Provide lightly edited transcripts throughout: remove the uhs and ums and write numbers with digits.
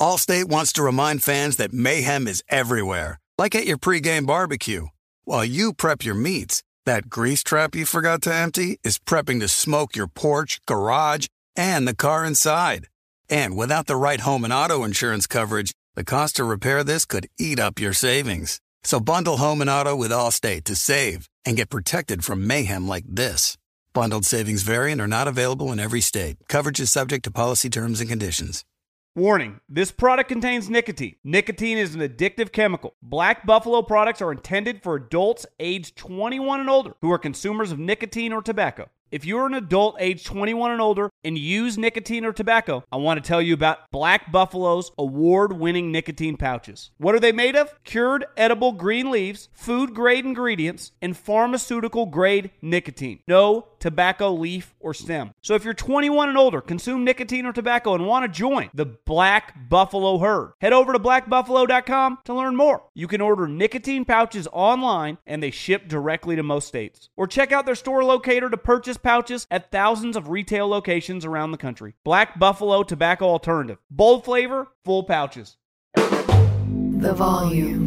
Allstate wants to remind fans that mayhem is everywhere, like at your pregame barbecue. While you prep your meats, that grease trap you forgot to empty is prepping to smoke your porch, garage, and the car inside. And without the right home and auto insurance coverage, the cost to repair this could eat up your savings. So bundle home and auto with Allstate to save and get protected from mayhem like this. Bundled savings vary and are not available in every state. Coverage is subject to policy terms and conditions. Warning, this product contains nicotine. Nicotine is an addictive chemical. Black Buffalo products are intended for adults aged 21 and older who are consumers of nicotine or tobacco. If you're an adult aged 21 and older and use nicotine or tobacco, I want to tell you about Black Buffalo's award-winning nicotine pouches. What are they made of? Cured edible green leaves, food-grade ingredients, and pharmaceutical-grade nicotine. No tobacco leaf or stem. So if you're 21 and older, consume nicotine or tobacco, and want to join the Black Buffalo herd, head over to blackbuffalo.com to learn more. You can order nicotine pouches online, and they ship directly to most states. Or check out their store locator to purchase pouches at thousands of retail locations around the country. Black Buffalo Tobacco Alternative. Bold flavor, full pouches. The Volume.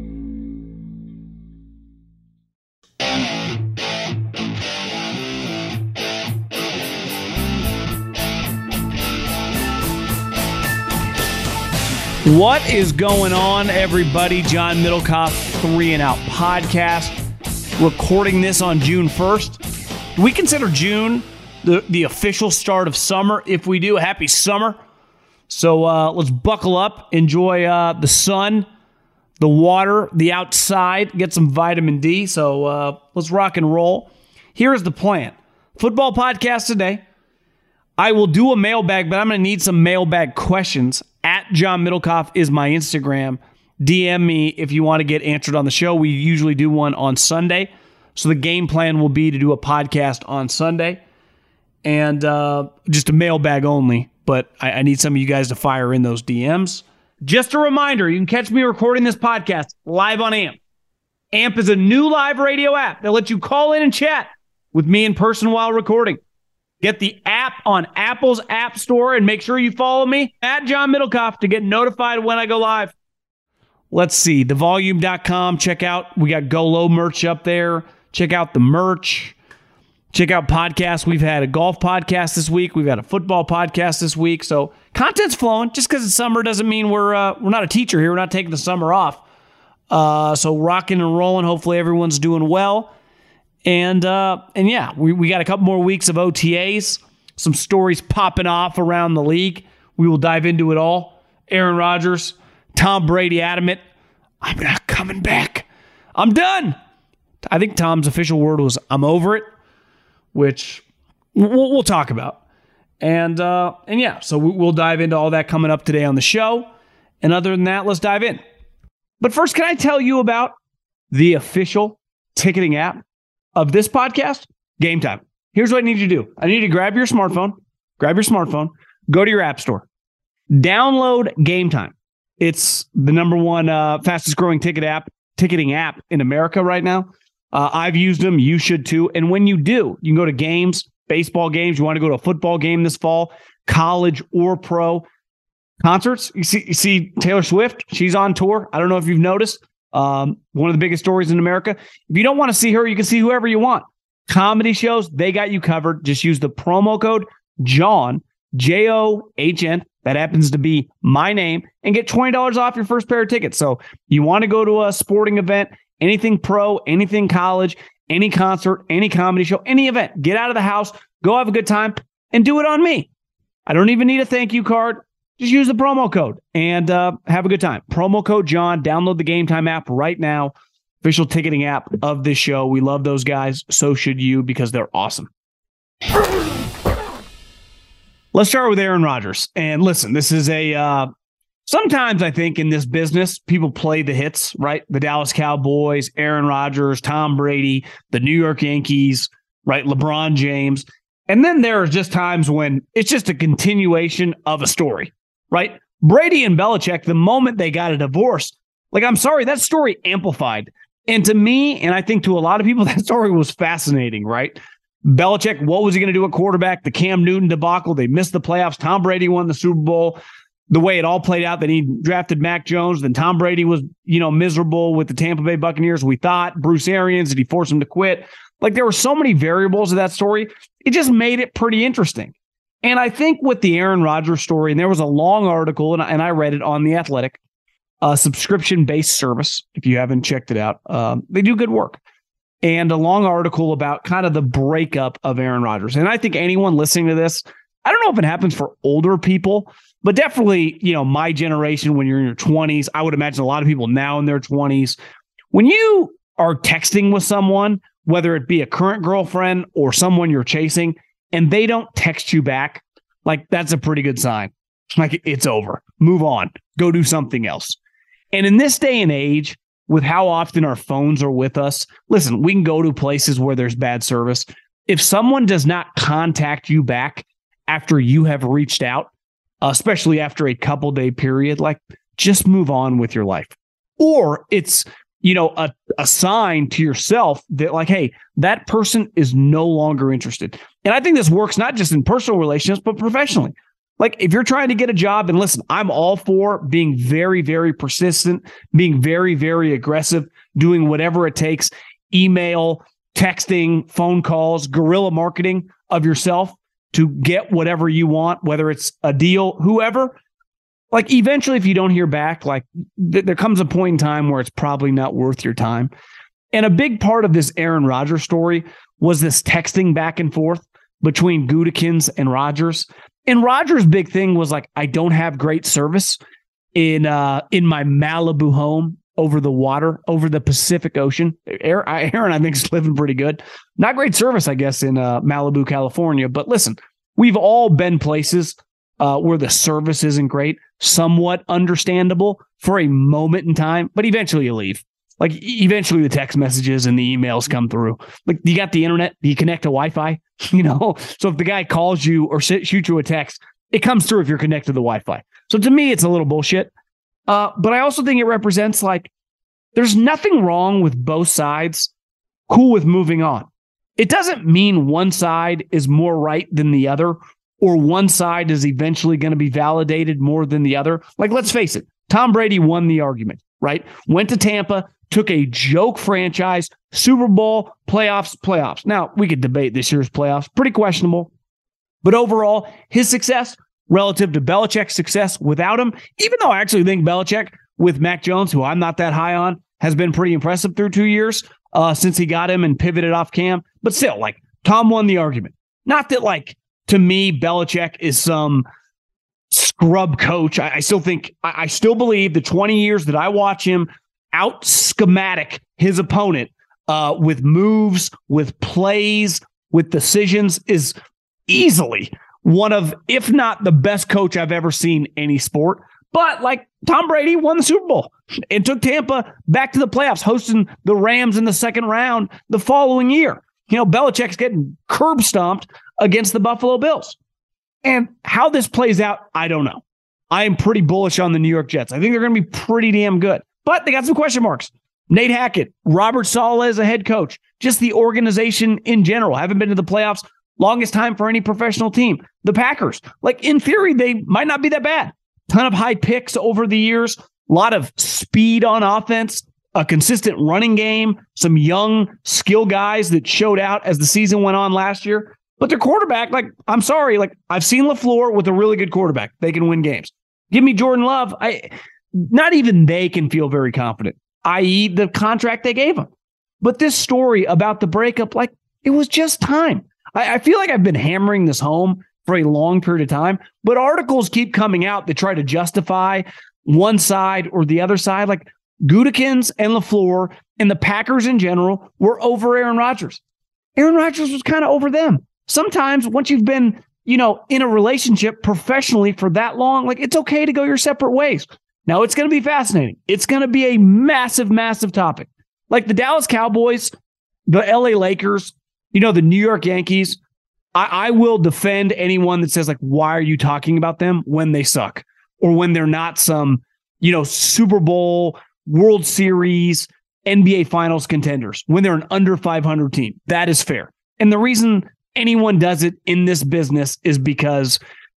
What is going on, everybody? John Middlecoff, 3 and Out podcast. Recording this on June 1st. We consider June the official start of summer. If we do, happy summer. So let's buckle up, enjoy the sun, the water, the outside, get some vitamin D. So let's rock and roll. Here is the plan. Football podcast today. I will do a mailbag, but I'm going to need some mailbag questions. At John Middlecoff is my Instagram. DM me if you want to get answered on the show. We usually do one on Sunday. So the game plan will be to do a podcast on Sunday and just a mailbag only. But I need some of you guys to fire in those DMs. Just a reminder, you can catch me recording this podcast live on AMP. AMP is a new live radio app that lets you call in and chat with me in person while recording. Get the app on Apple's App Store and make sure you follow me at John Middlecoff to get notified when I go live. Let's see, thevolume.com. Check out, we got Go Low merch up there. Check out the merch. Check out podcasts. We've had a golf podcast this week. We've had a football podcast this week. So content's flowing. Just because it's summer doesn't mean we're not a teacher here. We're not taking the summer off. So rocking and rolling. Hopefully everyone's doing well. And yeah, we got a couple more weeks of OTAs. Some stories popping off around the league. We will dive into it all. Aaron Rodgers, Tom Brady adamant, I'm not coming back. I'm done. I think Tom's official word was, I'm over it, which we'll talk about. And yeah, so we'll dive into all that coming up today on the show. And other than that, let's dive in. But first, can I tell you about the official ticketing app of this podcast? Game Time. Here's what I need you to do. I need you to grab your smartphone, go to your app store, download Game Time. It's the number one fastest growing ticketing app in America right now. I've used them. You should too. And when you do, you can go to games, baseball games. You want to go to a football game this fall, college or pro. Concerts. You see Taylor Swift. She's on tour. I don't know if you've noticed. One of the biggest stories in America. If you don't want to see her, you can see whoever you want. Comedy shows, they got you covered. Just use the promo code JOHN, JOHN. That happens to be my name, and get $20 off your first pair of tickets. So you want to go to a sporting event, anything pro, anything college, any concert, any comedy show, any event, get out of the house, go have a good time, and do it on me. I don't even need a thank you card. Just use the promo code and have a good time. Promo code John. Download the Game Time app right now. Official ticketing app of this show. We love those guys. So should you, because they're awesome. Let's start with Aaron Rodgers. And listen, this is sometimes I think in this business, people play the hits, right? The Dallas Cowboys, Aaron Rodgers, Tom Brady, the New York Yankees, right? LeBron James. And then there are just times when it's just a continuation of a story, right? Brady and Belichick, the moment they got a divorce, like, I'm sorry, that story amplified. And to me, and I think to a lot of people, that story was fascinating, right? Belichick, what was he going to do at quarterback? The Cam Newton debacle. They missed the playoffs. Tom Brady won the Super Bowl. the way it all played out, that he drafted Mac Jones, then Tom Brady was, miserable with the Tampa Bay Buccaneers. We thought Bruce Arians, did he force him to quit? Like, there were so many variables of that story. It just made it pretty interesting. And I think with the Aaron Rodgers story, and there was a long article, and I read it on The Athletic, a subscription-based service, if you haven't checked it out. They do good work. And a long article about kind of the breakup of Aaron Rodgers. And I think anyone listening to this, I don't know if it happens for older people, but definitely, my generation, when you're in your 20s, I would imagine a lot of people now in their 20s, when you are texting with someone, whether it be a current girlfriend or someone you're chasing, and they don't text you back, like, that's a pretty good sign. Like, it's over. Move on. Go do something else. And in this day and age, with how often our phones are with us, listen, we can go to places where there's bad service. If someone does not contact you back after you have reached out, especially after a couple day period, like, just move on with your life. Or it's, a sign to yourself that, like, hey, that person is no longer interested. And I think this works not just in personal relationships, but professionally. Like, if you're trying to get a job, and listen, I'm all for being very, very persistent, being very, very aggressive, doing whatever it takes, email, texting, phone calls, guerrilla marketing of yourself to get whatever you want, whether it's a deal, whoever. Like, eventually, if you don't hear back, like, there comes a point in time where it's probably not worth your time. And a big part of this Aaron Rodgers story was this texting back and forth between Gutekunst and Rodgers. And Rodgers' big thing was, like, I don't have great service in my Malibu home over the water, over the Pacific Ocean. Aaron, I think, is living pretty good. Not great service, I guess, in Malibu, California. But listen, we've all been places where the service isn't great, somewhat understandable for a moment in time, but eventually you leave. Like, eventually the text messages and the emails come through. Like, you got the internet, do you connect to Wi-Fi? So if the guy calls you or shoots you a text, it comes through if you're connected to the Wi-Fi. So to me, it's a little bullshit. But I also think it represents, like, there's nothing wrong with both sides. Cool with moving on. It doesn't mean one side is more right than the other, or one side is eventually going to be validated more than the other. Like, let's face it, Tom Brady won the argument, right? Went to Tampa, took a joke franchise, Super Bowl, playoffs. Now, we could debate this year's playoffs, pretty questionable. But overall, his success relative to Belichick's success without him, even though I actually think Belichick with Mac Jones, who I'm not that high on, has been pretty impressive through 2 years since he got him and pivoted off Cam. But still, like, Tom won the argument. Not that, like, to me, Belichick is some scrub coach. I still believe the 20 years that I watch him out schematic his opponent with moves, with plays, with decisions is easily one of, if not the best coach I've ever seen any sport. But, like, Tom Brady won the Super Bowl and took Tampa back to the playoffs, hosting the Rams in the second round the following year. Belichick's getting curb stomped against the Buffalo Bills. And how this plays out, I don't know. I am pretty bullish on the New York Jets. I think they're going to be pretty damn good. But they got some question marks. Nate Hackett, Robert Saleh as a head coach, just the organization in general. Haven't been to the playoffs, longest time for any professional team. The Packers, like, in theory, they might not be that bad. Ton of high picks over the years, a lot of speed on offense, a consistent running game, some young skill guys that showed out as the season went on last year. But their quarterback, like, I'm sorry, like, I've seen LaFleur with a really good quarterback. They can win games. Give me Jordan Love. Not even they can feel very confident, i.e. the contract they gave him. But this story about the breakup, like, it was just time. I feel like I've been hammering this home for a long period of time, but articles keep coming out that try to justify one side or the other side. Like, Gutekunst and LaFleur and the Packers in general were over Aaron Rodgers. Aaron Rodgers was kind of over them. Sometimes once you've been, in a relationship professionally for that long, like, it's okay to go your separate ways. Now, it's going to be fascinating. It's going to be a massive, massive topic. Like, the Dallas Cowboys, the LA Lakers, the New York Yankees. I will defend anyone that says, like, why are you talking about them when they suck, or when they're not some, Super Bowl, World Series, NBA Finals contenders, when they're an under 500 team. That is fair. And the reason anyone does it in this business is because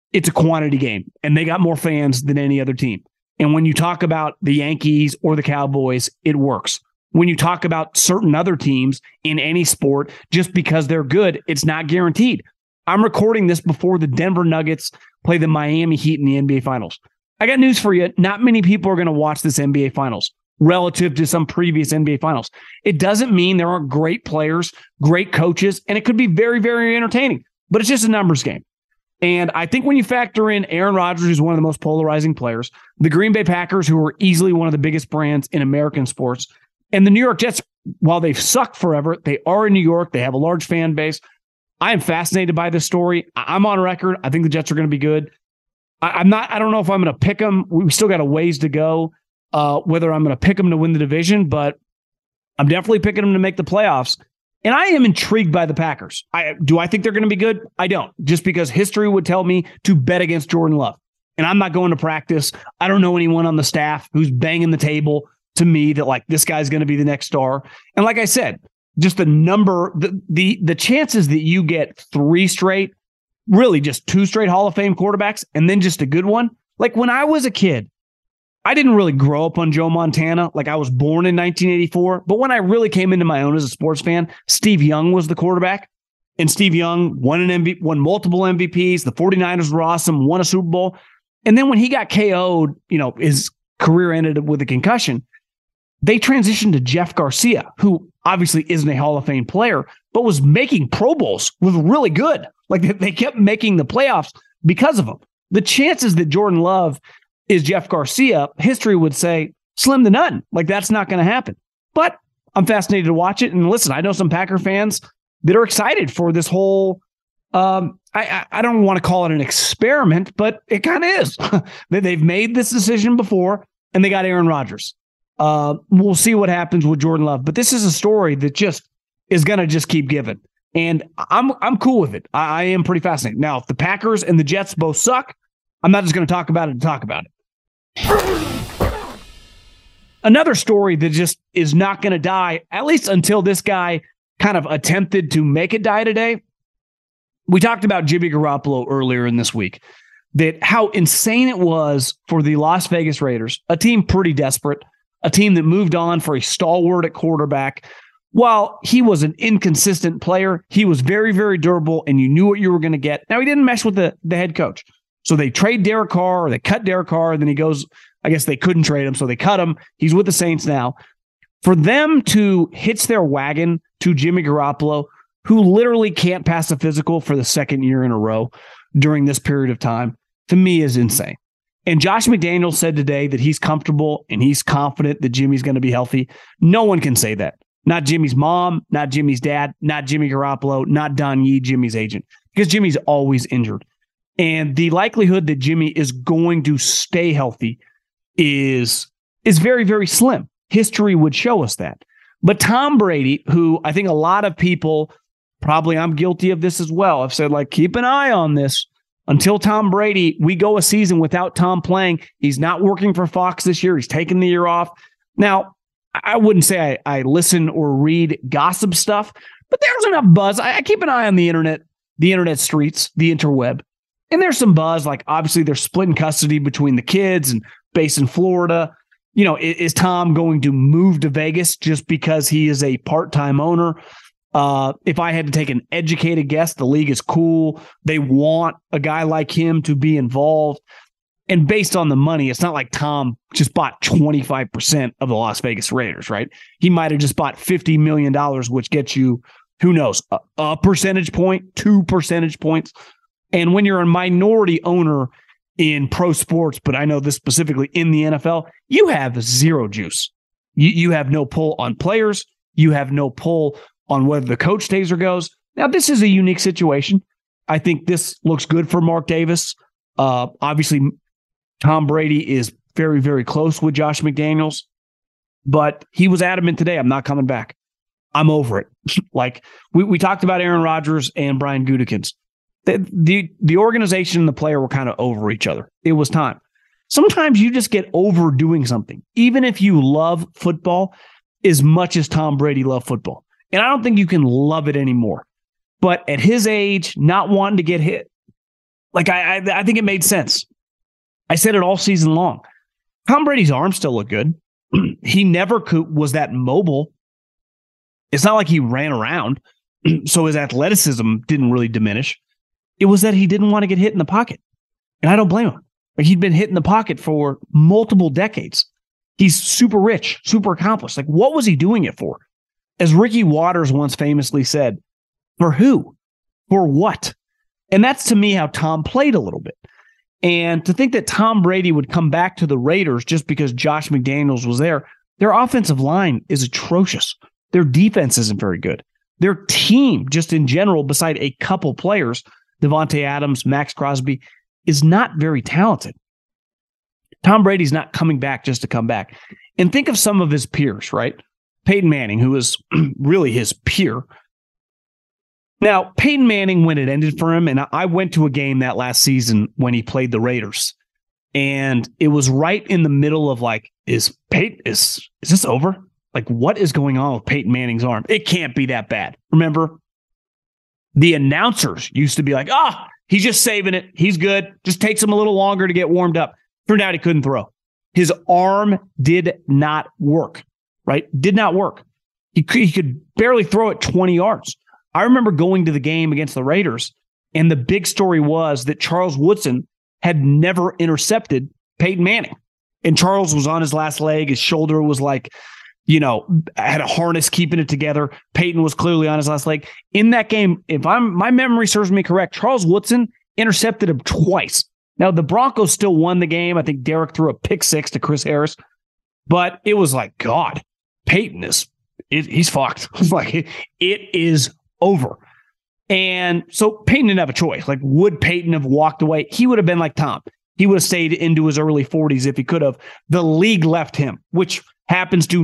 it's a quantity game, and they got more fans than any other team. And when you talk about the Yankees or the Cowboys, it works. When you talk about certain other teams in any sport, just because they're good, it's not guaranteed. I'm recording this before the Denver Nuggets play the Miami Heat in the NBA Finals. I got news for you. Not many people are going to watch this NBA Finals relative to some previous NBA Finals. It doesn't mean there aren't great players, great coaches, and it could be very, very entertaining, but it's just a numbers game. And I think when you factor in Aaron Rodgers, who's one of the most polarizing players, the Green Bay Packers, who are easily one of the biggest brands in American sports, and the New York Jets, while they've sucked forever, they are in New York. They have a large fan base. I am fascinated by this story. I'm on record. I think the Jets are going to be good. I don't know if I'm going to pick them. We still got a ways to go, whether I'm going to pick them to win the division, but I'm definitely picking them to make the playoffs. And I am intrigued by the Packers. Do I think they're going to be good? I don't, just because history would tell me to bet against Jordan Love. And I'm not going to practice. I don't know anyone on the staff who's banging the table to me that like this guy's going to be the next star. And like I said, just the number, the chances that you get 3 straight, really just 2 straight Hall of Fame quarterbacks, and then just a good one. Like when I was a kid, I didn't really grow up on Joe Montana. Like I was born in 1984, but when I really came into my own as a sports fan, Steve Young was the quarterback, and Steve Young won multiple MVPs. The 49ers were awesome, won a Super Bowl. And then when he got KO'd, his career ended with a concussion. They transitioned to Jeff Garcia, who obviously isn't a Hall of Fame player, but was making Pro Bowls, was really good. Like they kept making the playoffs because of him. The chances that Jordan Love is Jeff Garcia, history would say slim to none. Like that's not going to happen. But I'm fascinated to watch it. And listen, I know some Packer fans that are excited for this whole, I don't want to call it an experiment, but it kind of is. They've made this decision before, and they got Aaron Rodgers. We'll see what happens with Jordan Love. But this is a story that just is going to just keep giving. And I'm cool with it. I am pretty fascinated. Now, if the Packers and the Jets both suck, I'm not just going to talk about it to talk about it. Another story that just is not going to die, at least until this guy kind of attempted to make it die today. We talked about Jimmy Garoppolo earlier in this week, that how insane it was for the Las Vegas Raiders, a team pretty desperate, a team that moved on for a stalwart at quarterback. While he was an inconsistent player, he was very, very durable, and you knew what you were going to get. Now, he didn't mesh with the head coach. So they trade Derek Carr, or they cut Derek Carr, and then he goes, I guess they couldn't trade him, so they cut him. He's with the Saints now. For them to hitch their wagon to Jimmy Garoppolo, who literally can't pass a physical for the second year in a row during this period of time, to me is insane. And Josh McDaniels said today that he's comfortable and he's confident that Jimmy's going to be healthy. No one can say that. Not Jimmy's mom, not Jimmy's dad, not Jimmy Garoppolo, not Don Yee, Jimmy's agent, because Jimmy's always injured. And the likelihood that Jimmy is going to stay healthy is very, very slim. History would show us that. But Tom Brady, who I think a lot of people, probably I'm guilty of this as well, have said, like, keep an eye on this. Until Tom Brady, we go a season without Tom playing. He's not working for Fox this year. He's taking the year off. Now, I wouldn't say I listen or read gossip stuff, but there's enough buzz. I keep an eye on the internet streets, the interweb. And there's some buzz, like obviously they're splitting custody between the kids and based in Florida. Is Tom going to move to Vegas just because he is a part-time owner? If I had to take an educated guess, the league is cool. They want a guy like him to be involved. And based on the money, it's not like Tom just bought 25% of the Las Vegas Raiders, right? He might have just bought $50 million, which gets you, who knows, a percentage point, 2 percentage points. And when you're a minority owner in pro sports, but I know this specifically in the NFL, you have zero juice. You have no pull on players. You have no pull on whether the coach stays or goes. Now, this is a unique situation. I think this looks good for Mark Davis. Obviously, Tom Brady is very, very close with Josh McDaniels, but he was adamant today, I'm not coming back. I'm over it. Like we talked about Aaron Rodgers and Brian Gutekunst. The organization and the player were kind of over each other. It was time. Sometimes you just get over doing something, even if you love football as much as Tom Brady loved football. And I don't think you can love it anymore. But at his age, not wanting to get hit, Like, I think it made sense. I said it all season long. Tom Brady's arm still looked good. He never was that mobile. It's not like he ran around, so his athleticism didn't really diminish. It was that he didn't want to get hit in the pocket. And I don't blame him. Like, he'd been hit in the pocket for multiple decades. He's super rich, super accomplished. Like, what was he doing it for? As Ricky Waters once famously said, for who? For what? And that's, to me, how Tom played a little bit. And to think that Tom Brady would come back to the Raiders just because Josh McDaniels was there, their offensive line is atrocious. Their defense isn't very good. Their team, just in general, beside a couple players, Devontae Adams, Max Crosby, is not very talented. Tom Brady's not coming back just to come back. And think of some of his peers, right? Peyton Manning, who was really his peer. Now, Peyton Manning, when it ended for him, and I went to a game that last season when he played the Raiders, and it was right in the middle of like, is this over? Like, what is going on with Peyton Manning's arm? It can't be that bad. Remember, the announcers used to be like, he's just saving it. He's good. Just takes him a little longer to get warmed up. Turned out he couldn't throw. His arm did not work, right? Did not work. He could barely throw it 20 yards. I remember going to the game against the Raiders, and the big story was that Charles Woodson had never intercepted Peyton Manning. And Charles was on his last leg. His shoulder was like, had a harness keeping it together. Peyton was clearly on his last leg. In that game, my memory serves me correct, Charles Woodson intercepted him twice. Now, the Broncos still won the game. I think Derek threw a pick six to Chris Harris. But it was like, God, Peyton he's fucked. It's like, it is over. And so Peyton didn't have a choice. Like, would Peyton have walked away? He would have been like Tom. He would have stayed into his early 40s if he could have. The league left him, which happens to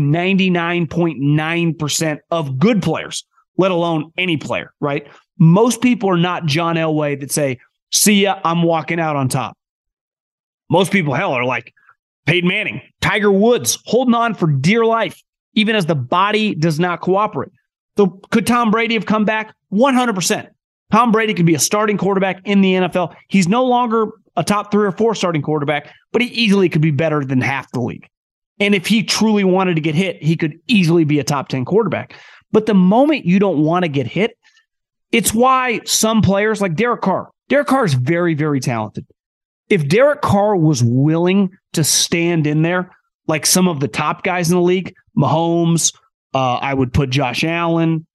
99.9% of good players, let alone any player, right? Most people are not John Elway that say, see ya, I'm walking out on top. Most people, hell, are like Peyton Manning, Tiger Woods, holding on for dear life, even as the body does not cooperate. So could Tom Brady have come back? 100%. Tom Brady could be a starting quarterback in the NFL. He's no longer a top 3 or 4 starting quarterback, but he easily could be better than half the league. And if he truly wanted to get hit, he could easily be a top 10 quarterback. But the moment you don't want to get hit, it's why some players like Derek Carr is very, very talented. If Derek Carr was willing to stand in there like some of the top guys in the league, Mahomes, I would put Josh Allen,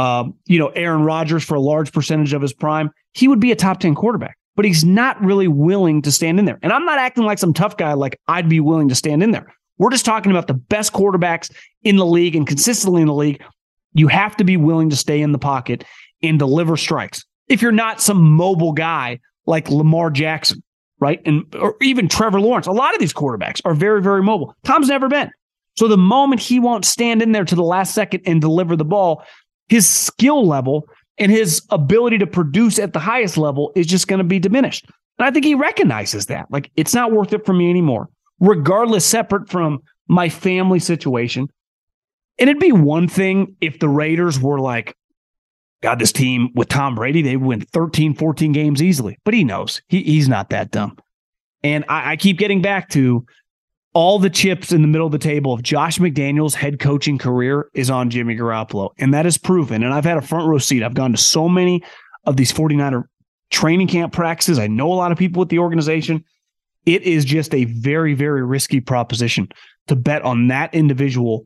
Aaron Rodgers for a large percentage of his prime, he would be a top 10 quarterback. But he's not really willing to stand in there. And I'm not acting like some tough guy like I'd be willing to stand in there. We're just talking about the best quarterbacks in the league and consistently in the league. You have to be willing to stay in the pocket and deliver strikes. If you're not some mobile guy like Lamar Jackson, right? Or even Trevor Lawrence, a lot of these quarterbacks are very, very mobile. Tom's never been. So the moment he won't stand in there to the last second and deliver the ball, his skill level and his ability to produce at the highest level is just going to be diminished. And I think he recognizes that. Like, it's not worth it for me anymore, regardless, separate from my family situation. And it'd be one thing if the Raiders were like, God, this team with Tom Brady, they win 13, 14 games easily. But he knows he's not that dumb. And I keep getting back to all the chips in the middle of the table of Josh McDaniels' head coaching career is on Jimmy Garoppolo. And that is proven. And I've had a front row seat. I've gone to so many of these 49er training camp practices. I know a lot of people with the organization. It is just a very, very risky proposition to bet on that individual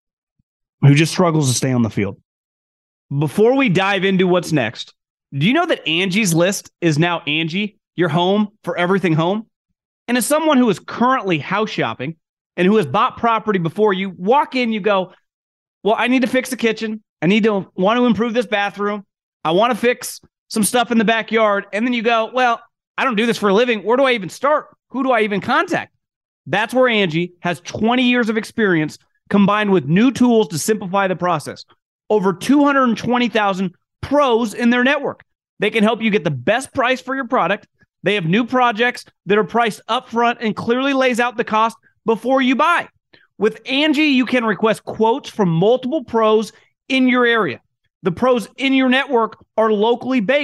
who just struggles to stay on the field. Before we dive into what's next, do you know that Angie's List is now Angie, your home for everything home? And as someone who is currently house shopping and who has bought property before, you walk in, you go, well, I need to fix the kitchen. I want to improve this bathroom. I want to fix some stuff in the backyard. And then you go, well, I don't do this for a living. Where do I even start? Who do I even contact? That's where Angie has 20 years of experience combined with new tools to simplify the process. Over 220,000 pros in their network. They can help you get the best price for your product. They have new projects that are priced upfront and clearly lays out the cost before you buy. With Angie, you can request quotes from multiple pros in your area. The pros in your network are locally based.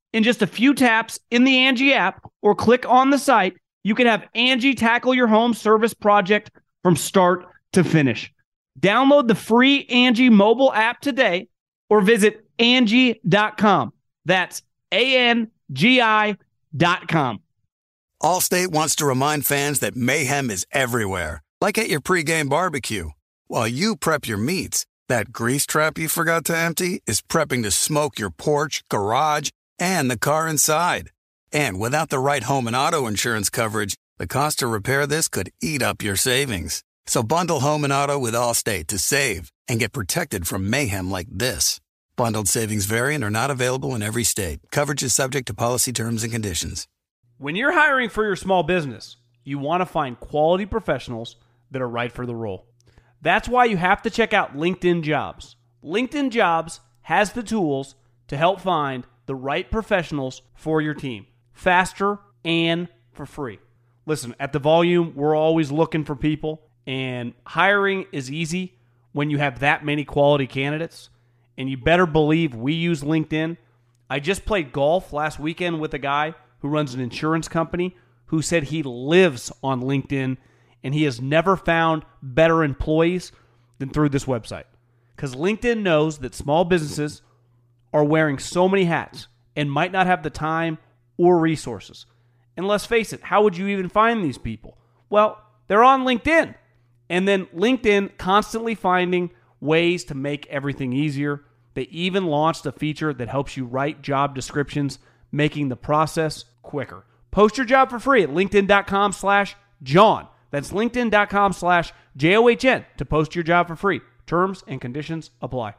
In just a few taps in the Angie app or click on the site, you can have Angie tackle your home service project from start to finish. Download the free Angie mobile app today or visit Angie.com. That's ANGI.com. Allstate wants to remind fans that mayhem is everywhere, like at your pregame barbecue. While you prep your meats, that grease trap you forgot to empty is prepping to smoke your porch, garage, and the car inside. And without the right home and auto insurance coverage, the cost to repair this could eat up your savings. So bundle home and auto with Allstate to save and get protected from mayhem like this. Bundled savings vary and are not available in every state. Coverage is subject to policy terms and conditions. When you're hiring for your small business, you want to find quality professionals that are right for the role. That's why you have to check out LinkedIn Jobs. LinkedIn Jobs has the tools to help find the right professionals for your team, faster and for free. Listen, at The Volume, we're always looking for people, and hiring is easy when you have that many quality candidates, and you better believe we use LinkedIn. I just played golf last weekend with a guy who runs an insurance company who said he lives on LinkedIn, and he has never found better employees than through this website. Because LinkedIn knows that small businesses are wearing so many hats and might not have the time or resources. And let's face it, how would you even find these people? Well, they're on LinkedIn. And then LinkedIn constantly finding ways to make everything easier. They even launched a feature that helps you write job descriptions, making the process quicker. Post your job for free at linkedin.com/John. That's linkedin.com/JOHN to post your job for free. Terms and conditions apply.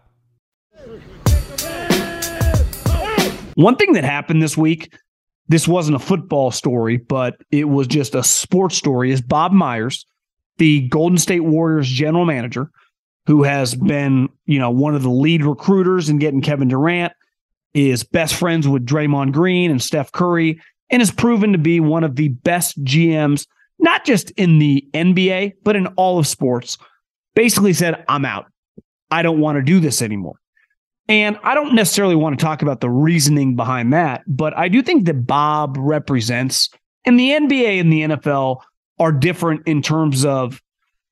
One thing that happened this week, this wasn't a football story, but it was just a sports story, is Bob Myers, the Golden State Warriors general manager, who has been, one of the lead recruiters in getting Kevin Durant, is best friends with Draymond Green and Steph Curry, and has proven to be one of the best GMs, not just in the NBA, but in all of sports. Basically said, I'm out. I don't want to do this anymore. And I don't necessarily want to talk about the reasoning behind that, but I do think that Bob represents, and the NBA and the NFL are different in terms of,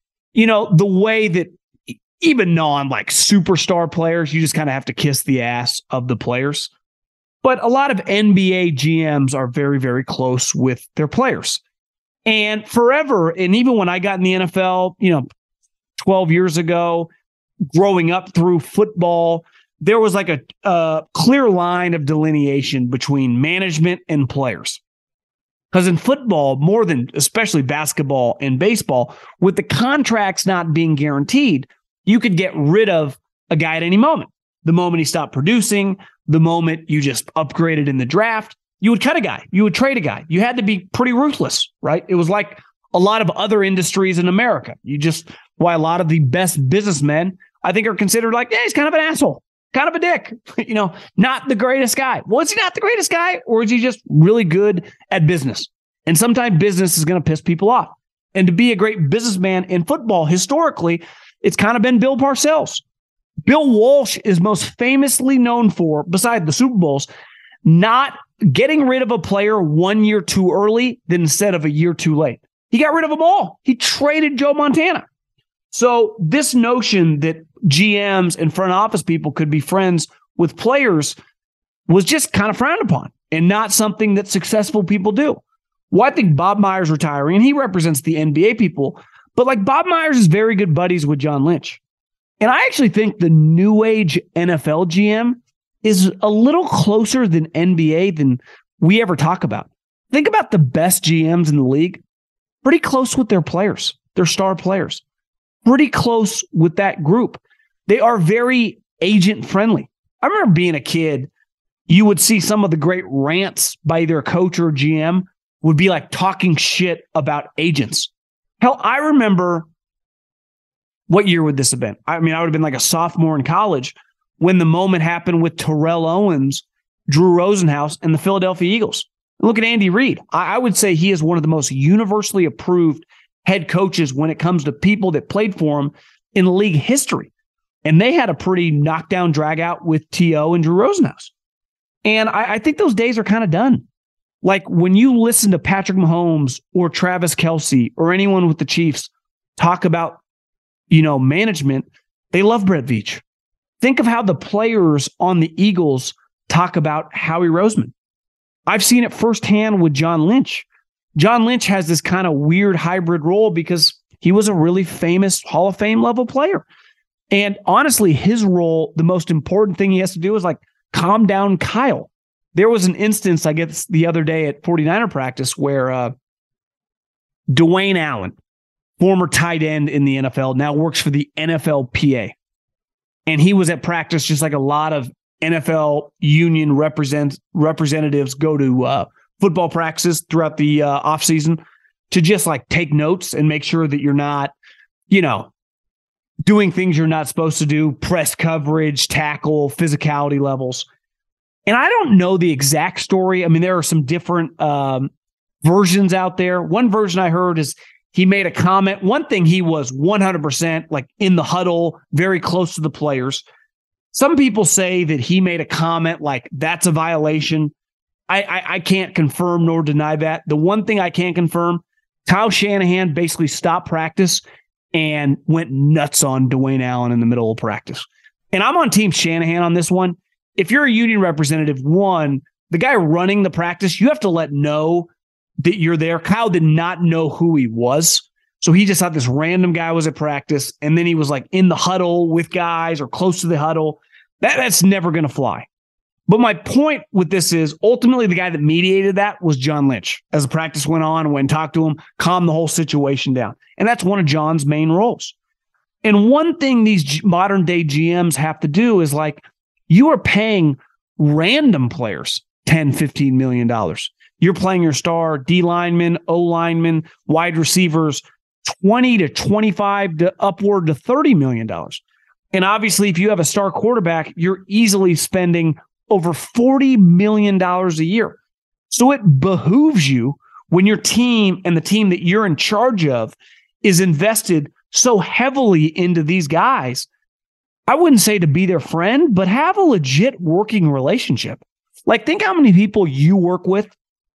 the way that even superstar players, you just kind of have to kiss the ass of the players. But a lot of NBA GMs are very, very close with their players. And forever, and even when I got in the NFL, 12 years ago, growing up through football, there was like a clear line of delineation between management and players. Because in football, more than especially basketball and baseball, with the contracts not being guaranteed, you could get rid of a guy at any moment. The moment he stopped producing, the moment you just upgraded in the draft, you would cut a guy, you would trade a guy. You had to be pretty ruthless, right? It was like a lot of other industries in America. Why a lot of the best businessmen, I think, are considered he's kind of an asshole. Kind of a dick, not the greatest guy. Was he not the greatest guy, or is he just really good at business? And sometimes business is going to piss people off. And to be a great businessman in football, historically, it's kind of been Bill Parcells. Bill Walsh is most famously known for, beside the Super Bowls, not getting rid of a player 1 year too early than instead of a year too late. He got rid of them all. He traded Joe Montana. So this notion that GMs and front office people could be friends with players was just kind of frowned upon and not something that successful people do. Well, I think Bob Myers retiring, and he represents the NBA people, but Bob Myers is very good buddies with John Lynch. And I actually think the new age NFL GM is a little closer than NBA than we ever talk about. Think about the best GMs in the league, pretty close with their players, their star players. Pretty close with that group. They are very agent friendly. I remember being a kid, you would see some of the great rants by either a coach or a GM would be talking shit about agents. Hell, I remember, what year would this have been? I would have been a sophomore in college when the moment happened with Terrell Owens, Drew Rosenhaus, and the Philadelphia Eagles. And look at Andy Reid. I would say he is one of the most universally approved head coaches when it comes to people that played for him in league history. And they had a pretty knockdown drag out with T.O. and Drew Rosenhaus. And I think those days are kind of done. Like when you listen to Patrick Mahomes or Travis Kelce or anyone with the Chiefs talk about, management, they love Brett Veach. Think of how the players on the Eagles talk about Howie Roseman. I've seen it firsthand with John Lynch. John Lynch has this kind of weird hybrid role because he was a really famous Hall of Fame level player. And honestly, his role, the most important thing he has to do is like calm down Kyle. There was an instance, I guess, the other day at 49er practice where Dwayne Allen, former tight end in the NFL, now works for the NFLPA. And he was at practice just like a lot of NFL union representatives go to football practices throughout the offseason to just like take notes and make sure that you're not, doing things you're not supposed to do, press coverage, tackle, physicality levels. And I don't know the exact story. I mean, there are some different versions out there. One version I heard is he made a comment. One thing, he was 100% like in the huddle, very close to the players. Some people say that he made a comment like that's a violation. I can't confirm nor deny that. The one thing I can confirm, Kyle Shanahan basically stopped practice and went nuts on Dwayne Allen in the middle of practice. And I'm on Team Shanahan on this one. If you're a union representative, one, the guy running the practice, you have to let know that you're there. Kyle did not know who he was. So he just thought this random guy was at practice. And then he was like in the huddle with guys or close to the huddle. That's never going to fly. But my point with this is ultimately the guy that mediated that was John Lynch. As the practice went on, went and talked to him, calmed the whole situation down. And that's one of John's main roles. And one thing these modern day GMs have to do is like, you are paying random players $10, $15 million. You're playing your star D linemen, O linemen, wide receivers, 20 to 25 to upward to $30 million. And obviously, if you have a star quarterback, you're easily spending over $40 million a year. So it behooves you when your team and the team that you're in charge of is invested so heavily into these guys. I wouldn't say to be their friend, but have a legit working relationship. Like, think how many people you work with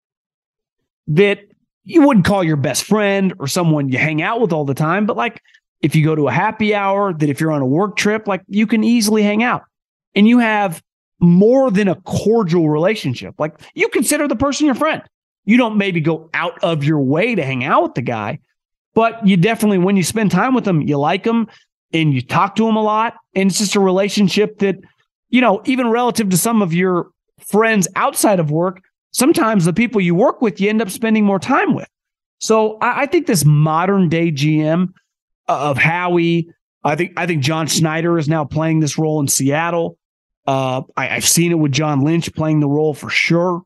that you wouldn't call your best friend or someone you hang out with all the time. But like, if you go to a happy hour, that if you're on a work trip, like you can easily hang out and you have more than a cordial relationship. Like, you consider the person your friend. You don't maybe go out of your way to hang out with the guy, but you definitely, when you spend time with them, you like them and you talk to them a lot. And it's just a relationship that, even relative to some of your friends outside of work, sometimes the people you work with, you end up spending more time with. So I think this modern day GM of Howie, I think John Schneider is now playing this role in Seattle. I've seen it with John Lynch playing the role for sure.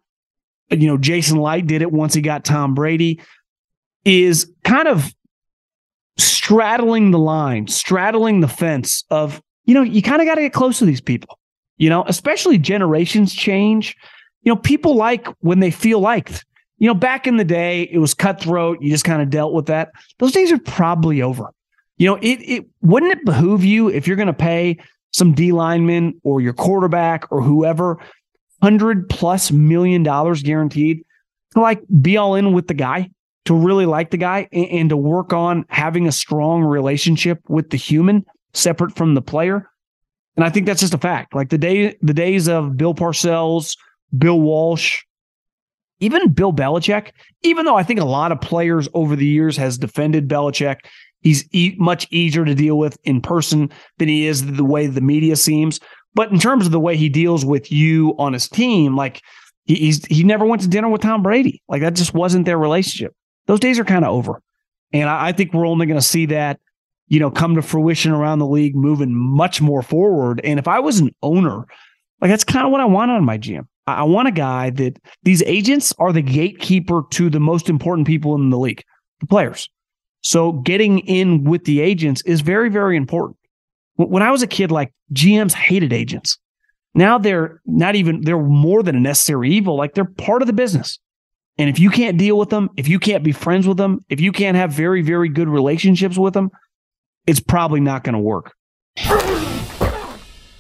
Jason Light did it once he got Tom Brady, is kind of straddling the line, straddling the fence of, you kind of got to get close to these people, especially generations change. People like when they feel liked. Back in the day, it was cutthroat. You just kind of dealt with that. Those days are probably over. It wouldn't it behoove you, if you're going to pay some D lineman or your quarterback or whoever $100+ million guaranteed to like be all in with the guy, to really like the guy and to work on having a strong relationship with the human separate from the player. And I think that's just a fact. Like the days of Bill Parcells, Bill Walsh, even Bill Belichick, even though I think a lot of players over the years has defended Belichick, he's much easier to deal with in person than he is the way the media seems. But in terms of the way he deals with you on his team, like he never went to dinner with Tom Brady. Like that just wasn't their relationship. Those days are kind of over. And I think we're only going to see that, come to fruition around the league, moving much more forward. And if I was an owner, like that's kind of what I want on my GM. I want a guy that these agents are the gatekeeper to the most important people in the league, the players. So getting in with the agents is very, very important. When I was a kid, like GMs hated agents. Now they're more than a necessary evil. Like they're part of the business. And if you can't deal with them, if you can't be friends with them, if you can't have very, very good relationships with them, it's probably not going to work.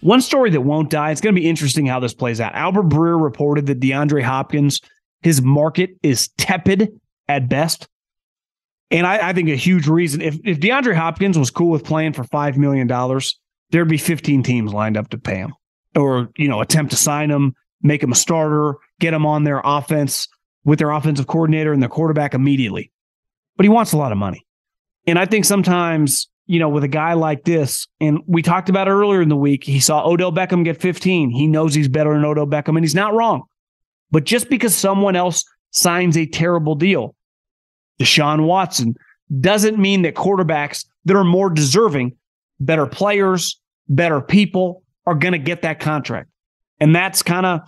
One story that won't die, it's going to be interesting how this plays out. Albert Breer reported that DeAndre Hopkins, his market is tepid at best. And I think a huge reason, if DeAndre Hopkins was cool with playing for $5 million, there'd be 15 teams lined up to pay him or, attempt to sign him, make him a starter, get him on their offense with their offensive coordinator and their quarterback immediately. But he wants a lot of money. And I think sometimes, with a guy like this, and we talked about it earlier in the week, he saw Odell Beckham get 15. He knows he's better than Odell Beckham, and he's not wrong. But just because someone else signs a terrible deal, Deshaun Watson, doesn't mean that quarterbacks that are more deserving, better players, better people, are going to get that contract. And that's kind of,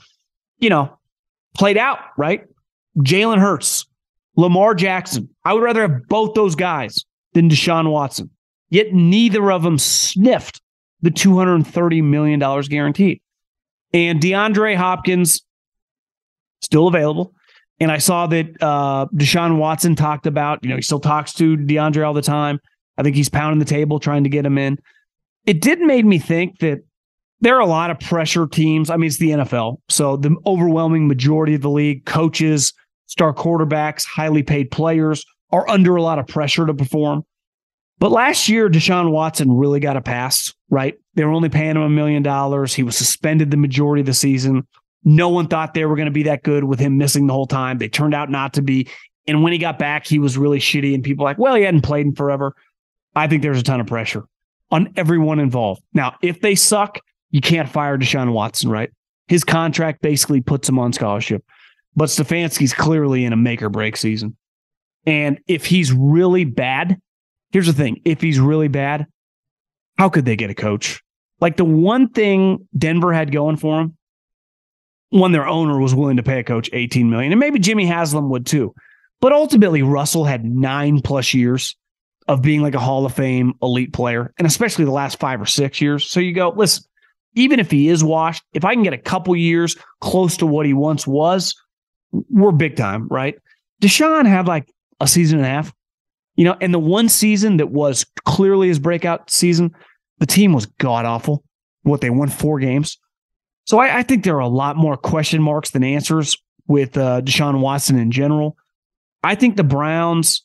played out, right? Jalen Hurts, Lamar Jackson. I would rather have both those guys than Deshaun Watson. Yet neither of them sniffed the $230 million guaranteed. And DeAndre Hopkins, still available. And I saw that Deshaun Watson talked about, he still talks to DeAndre all the time. I think he's pounding the table trying to get him in. It did make me think that there are a lot of pressure teams. I mean, it's the NFL. So the overwhelming majority of the league, coaches, star quarterbacks, highly paid players are under a lot of pressure to perform. But last year, Deshaun Watson really got a pass, right? They were only paying him $1 million. He was suspended the majority of the season. No one thought they were going to be that good with him missing the whole time. They turned out not to be. And when he got back, he was really shitty. And people were like, well, he hadn't played in forever. I think there's a ton of pressure on everyone involved. Now, if they suck, you can't fire Deshaun Watson, right? His contract basically puts him on scholarship. But Stefanski's clearly in a make or break season. And if he's really bad, here's the thing. If he's really bad, how could they get a coach? Like the one thing Denver had going for him, one, their owner was willing to pay a coach $18 million, and maybe Jimmy Haslam would too. But ultimately, Russell had 9+ years of being like a Hall of Fame elite player, and especially the last 5 or 6 years. So you go, listen, even if he is washed, if I can get a couple years close to what he once was, we're big time, right? Deshaun had like a season and a half, and the one season that was clearly his breakout season, the team was god-awful. They won 4 games. So I think there are a lot more question marks than answers with Deshaun Watson in general. I think the Browns,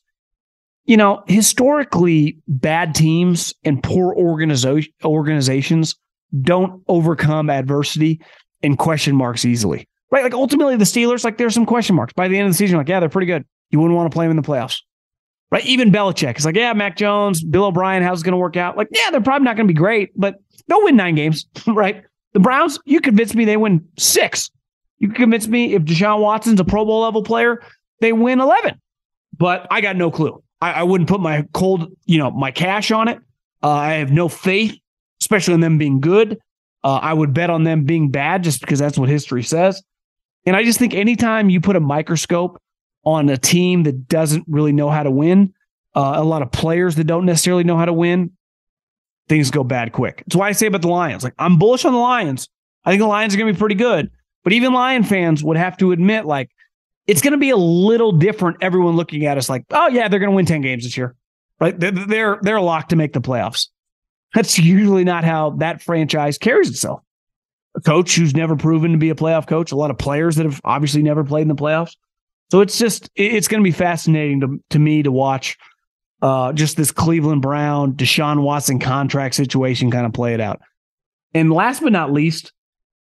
historically bad teams and poor organizations don't overcome adversity and question marks easily, right? Like ultimately the Steelers, like there's some question marks. By the end of the season, like, yeah, they're pretty good. You wouldn't want to play them in the playoffs, right? Even Belichick is like, yeah, Mac Jones, Bill O'Brien, how's it going to work out? Like, yeah, they're probably not going to be great, but they'll win 9 games, right? The Browns, you convince me they win 6. You can convince me if Deshaun Watson's a Pro Bowl level player, they win 11. But I got no clue. I wouldn't put my my cash on it. I have no faith, especially in them being good. I would bet on them being bad just because that's what history says. And I just think anytime you put a microscope on a team that doesn't really know how to win, a lot of players that don't necessarily know how to win, things go bad quick. That's why I say about the Lions. Like, I'm bullish on the Lions. I think the Lions are going to be pretty good. But even Lion fans would have to admit, like, it's going to be a little different. Everyone looking at us like, oh, yeah, they're going to win 10 games this year. Right? They're locked to make the playoffs. That's usually not how that franchise carries itself. A coach who's never proven to be a playoff coach, a lot of players that have obviously never played in the playoffs. So it's going to be fascinating to me to watch just this Cleveland Brown, Deshaun Watson contract situation kind of play it out. And last but not least,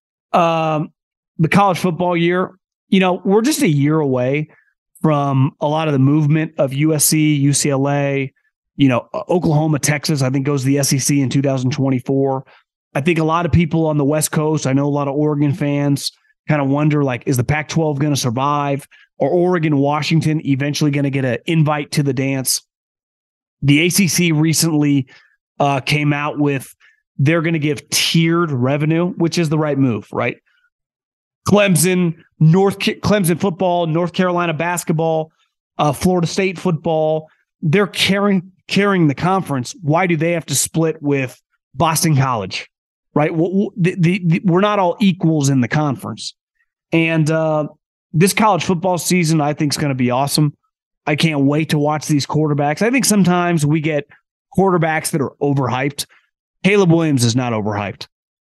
the college football year, we're just a year away from a lot of the movement of USC, UCLA, Oklahoma, Texas, I think goes to the SEC in 2024. I think a lot of people on the West Coast, I know a lot of Oregon fans kind of wonder, like, is the Pac-12 going to survive? Or Oregon, Washington eventually going to get an invite to the dance? The ACC recently came out with they're going to give tiered revenue, which is the right move, right? Clemson football, North Carolina basketball, Florida State football, they're carrying the conference. Why do they have to split with Boston College, right? We're not all equals in the conference. And this college football season, I think, is going to be awesome. I can't wait to watch these quarterbacks. I think sometimes we get quarterbacks that are overhyped. Caleb Williams is not overhyped.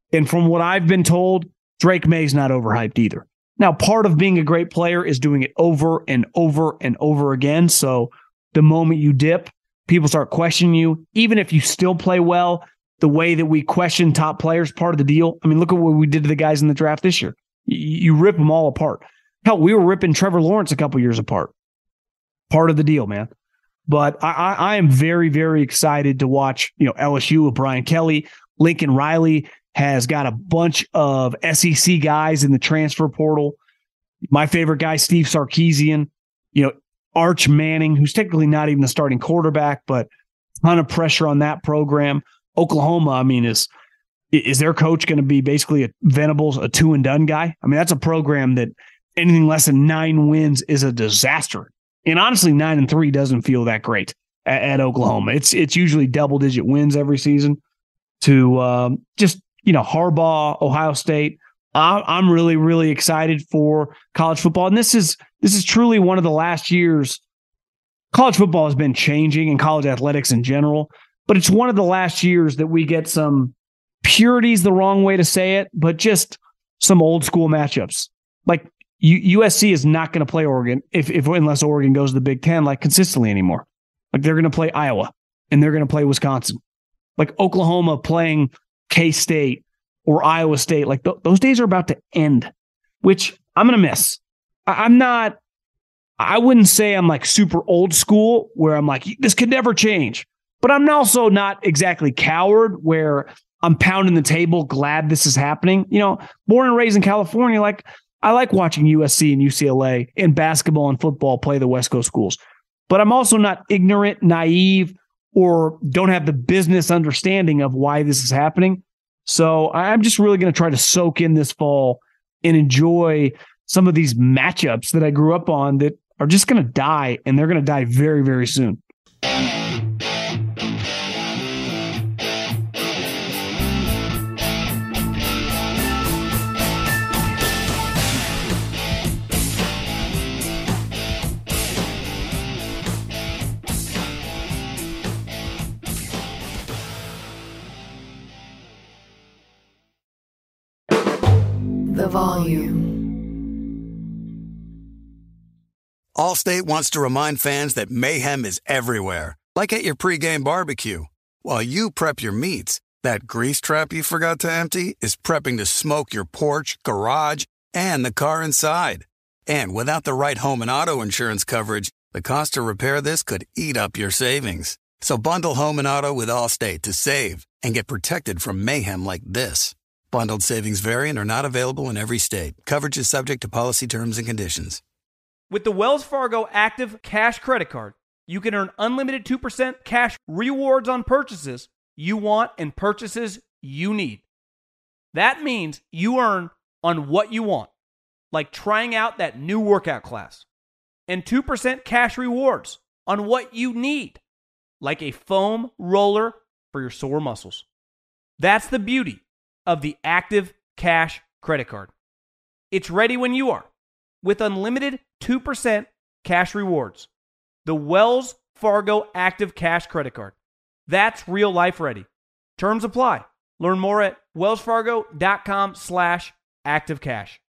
And from what I've been told, Drake May's not overhyped either. Now, part of being a great player is doing it over and over and over again. So the moment you dip, people start questioning you. Even if you still play well, the way that we question top players, part of the deal. I mean, look at what we did to the guys in the draft this year. You rip them all apart. Hell, we were ripping Trevor Lawrence a couple years apart. Part of the deal, man. But I am very, very excited to watch, LSU with Brian Kelly. Lincoln Riley has got a bunch of SEC guys in the transfer portal. My favorite guy, Steve Sarkisian, Arch Manning, who's technically not even the starting quarterback, but a ton of pressure on that program. Oklahoma, I mean, is their coach going to be basically a Venables, a two and done guy? I mean, that's a program that anything less than 9 wins is a disaster. And honestly, 9-3 doesn't feel that great at Oklahoma. It's usually double digit wins every season. To Harbaugh, Ohio State. I'm really, really excited for college football. And this is truly one of the last years. College football has been changing and college athletics in general, but it's one of the last years that we get some purity's the wrong way to say it, but just some old school matchups. Like USC is not going to play Oregon unless Oregon goes to the Big Ten consistently anymore. Like they're going to play Iowa and they're going to play Wisconsin. Like Oklahoma playing K-State or Iowa State, those days are about to end, which I'm going to miss. I wouldn't say I'm super old school where I'm this could never change, but I'm also not exactly coward where I'm pounding the table, glad this is happening. Born and raised in California, I like watching USC and UCLA in basketball and football play the West Coast schools, but I'm also not ignorant, naive, or don't have the business understanding of why this is happening. So I'm just really going to try to soak in this fall and enjoy some of these matchups that I grew up on that are just going to die, and they're going to die very, very soon. The volume. Allstate wants to remind fans that mayhem is everywhere, like at your pregame barbecue. While you prep your meats, that grease trap you forgot to empty is prepping to smoke your porch, garage, and the car inside. And without the right home and auto insurance coverage, the cost to repair this could eat up your savings. So bundle home and auto with Allstate to save and get protected from mayhem like this. Bundled savings vary and are not available in every state. Coverage is subject to policy terms and conditions. With the Wells Fargo Active Cash Credit Card, you can earn unlimited 2% cash rewards on purchases you want and purchases you need. That means you earn on what you want, like trying out that new workout class, and 2% cash rewards on what you need, like a foam roller for your sore muscles. That's the beauty of the Active Cash Credit Card. It's ready when you are, with unlimited 2% cash rewards. The Wells Fargo Active Cash Credit Card. That's real life ready. Terms apply. Learn more at wellsfargo.com/activecash.